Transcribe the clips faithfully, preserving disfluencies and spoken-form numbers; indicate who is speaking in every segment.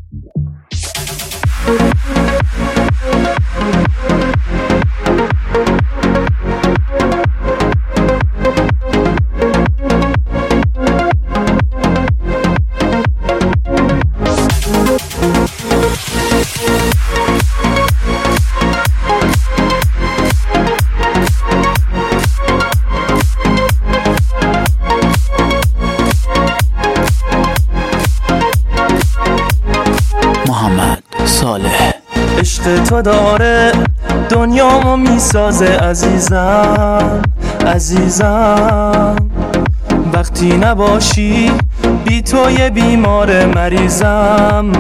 Speaker 1: محمد صالح.
Speaker 2: عشق تو داره دنیامو میسازه عزیزم عزیزم، وقتی نباشی بی تو یه بیمار مریضم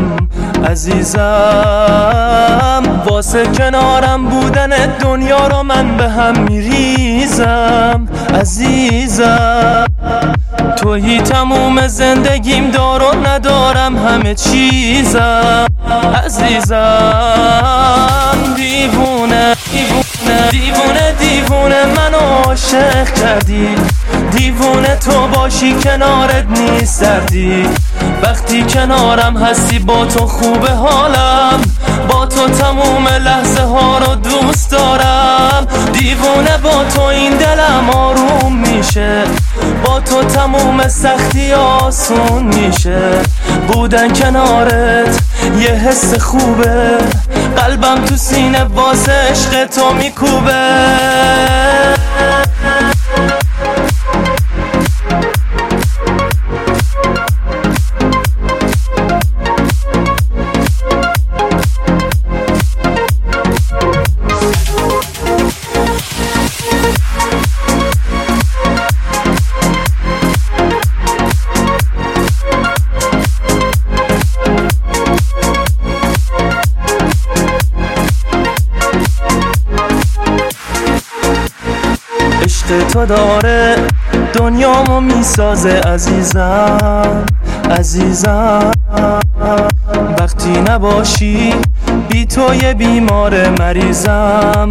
Speaker 2: عزیزم، واسه کنارم بودن دنیا رو من به هم میریزم عزیزم، تویی تموم زندگیم، دارو ندارم همه چیزم عزیزم، دیوونه دیوونه دیوونه دیوونه منو عاشق کردی، دیوونه تو باشی کنارت نیست دردی، وقتی کنارم هستی با تو خوبه حالم، با تو تموم لحظه ها رو دوست دارم، دیوونه با تو این دلم آروم میشه، با تو تموم سختی آسون میشه، بودن کنارت یه حس خوبه، قلبم تو سینه واسه عشق تو میکوبه. عشق تو داره دنیامو میسازه عزیزم عزیزم، وقتی نباشی بی تو یه بیمار مریضم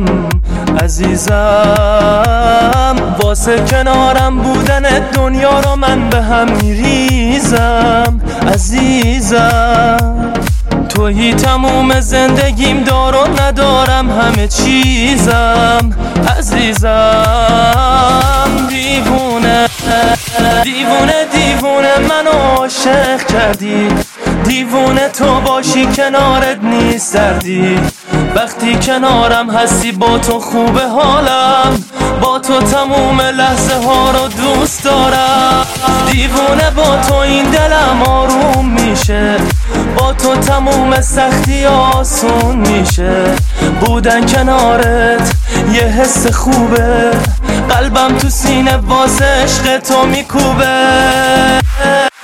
Speaker 2: عزیزم، واسه کنارم بودن دنیا رو من به هم میریزم عزیزم، تویی تموم زندگیم، دارو ندارم همه چیزم عزیزم، دیوونه دیوونه دیوونه منو عاشق کردی، دیوونه تو باشی کنارت نیست دردی، وقتی کنارم هستی با تو خوبه حالم، با تو تموم لحظه ها رو دوست دارم، دیوونه با تو این دلم آروم میشه، با تو تموم سختی آسون میشه، بودن کنارت یه حس خوبه، قلبم تو سینه واسه عشق تو میکوبه.